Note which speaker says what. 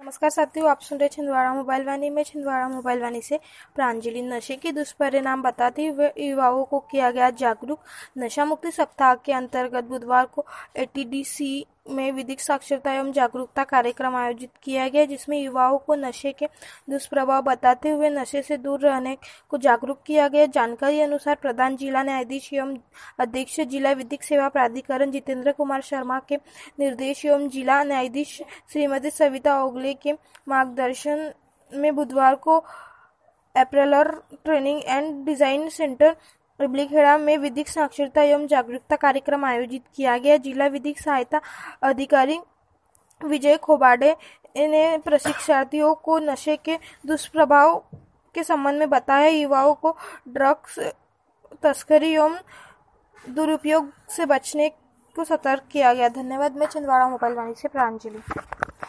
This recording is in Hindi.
Speaker 1: नमस्कार साथियों, आप सुन रहे छिंदवाड़ा मोबाइल वाणी में। छिंदवाड़ा मोबाइल वाणी से प्रांजलि। नशे के दुष्परिणाम बताते हुए युवाओं को किया गया जागरूक। नशा मुक्ति सप्ताह के अंतर्गत बुधवार को एटीडीसी में विधिक साक्षरता एवं जागरूकता कार्यक्रम आयोजित किया गया, जिसमें युवाओं को नशे के दुष्प्रभाव बताते हुए नशे से दूर रहने को जागरूक किया गया। जानकारी अनुसार प्रधान जिला न्यायाधीश एवं अध्यक्ष जिला विधिक सेवा प्राधिकरण जितेंद्र कुमार शर्मा के निर्देश एवं जिला न्यायाधीश श्रीमती सविता ओगले के मार्गदर्शन में बुधवार को apparel training and design centre Ibalikheda में विधिक साक्षरता एवं जागरूकता कार्यक्रम आयोजित किया गया। जिला विधिक सहायता अधिकारी विजय खोबाडे ने प्रशिक्षार्थियों को नशे के दुष्प्रभाव के संबंध में बताया। युवाओं को ड्रग्स तस्करी एवं दुरुपयोग से बचने को सतर्क किया गया। धन्यवाद। मैं छिंदवाड़ा मोबाइल वाणी से प्रांजलि।